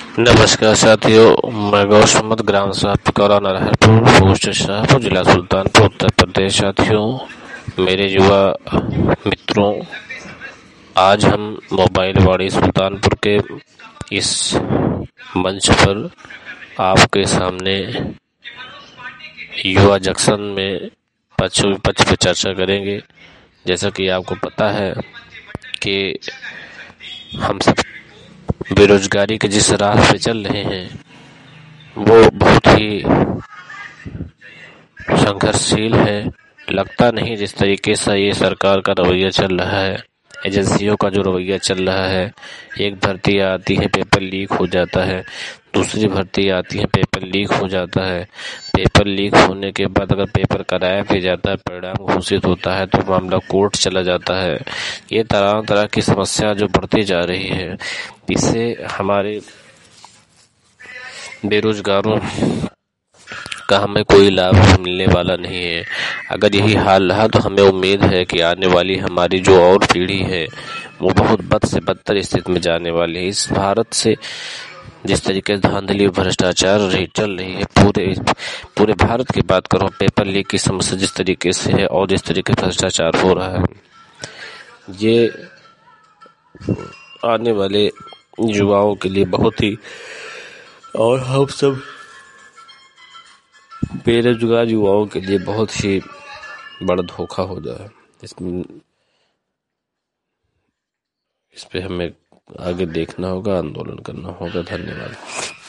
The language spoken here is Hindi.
नमस्कार साथियों, मैं गौसमत ग्राम साहबकौरा नारायणपुर पोस्ट शाहपुर जिला सुल्तानपुर उत्तर प्रदेश। साथियों, मेरे युवा मित्रों, आज हम मोबाइल वाणी सुल्तानपुर के इस मंच पर आपके सामने युवा जंक्शन में पक्ष विपक्ष पर चर्चा करेंगे। जैसा कि आपको पता है कि हम सब बेरोजगारी के जिस राह पे चल रहे हैं वो बहुत ही संघर्षशील है। लगता नहीं जिस तरीके से ये सरकार का रवैया चल रहा है, एजेंसियों का जो रवैया चल रहा है, एक भर्ती आती है पेपर लीक हो जाता है, दूसरी भर्ती आती है पेपर लीक हो जाता है, पेपर लीक होने के बाद अगर पेपर कराया भी जाता है, परिणाम घोषित होता है तो मामला कोर्ट चला जाता है। ये तरह तरह की समस्या जो बढ़ती जा रही है, इससे हमारे बेरोजगारों का हमें कोई लाभ मिलने वाला नहीं है। अगर यही हाल रहा तो हमें उम्मीद है कि आने वाली हमारी जो और पीढ़ी है वो बहुत बद से बदतर स्थिति में जाने वाली है। इस भारत से जिस तरीके से धांधली भ्रष्टाचार रही चल रही है, पूरे भारत की बात करो, पेपर लीक की समस्या जिस तरीके से है और जिस तरीके से भ्रष्टाचार हो रहा है, ये आने वाले युवाओं के लिए बहुत ही, और हम सब बेरोजगार युवाओं के लिए बहुत ही बड़ा धोखा हो जाए। इस पे हमें आगे देखना होगा, आंदोलन करना होगा। धन्यवाद।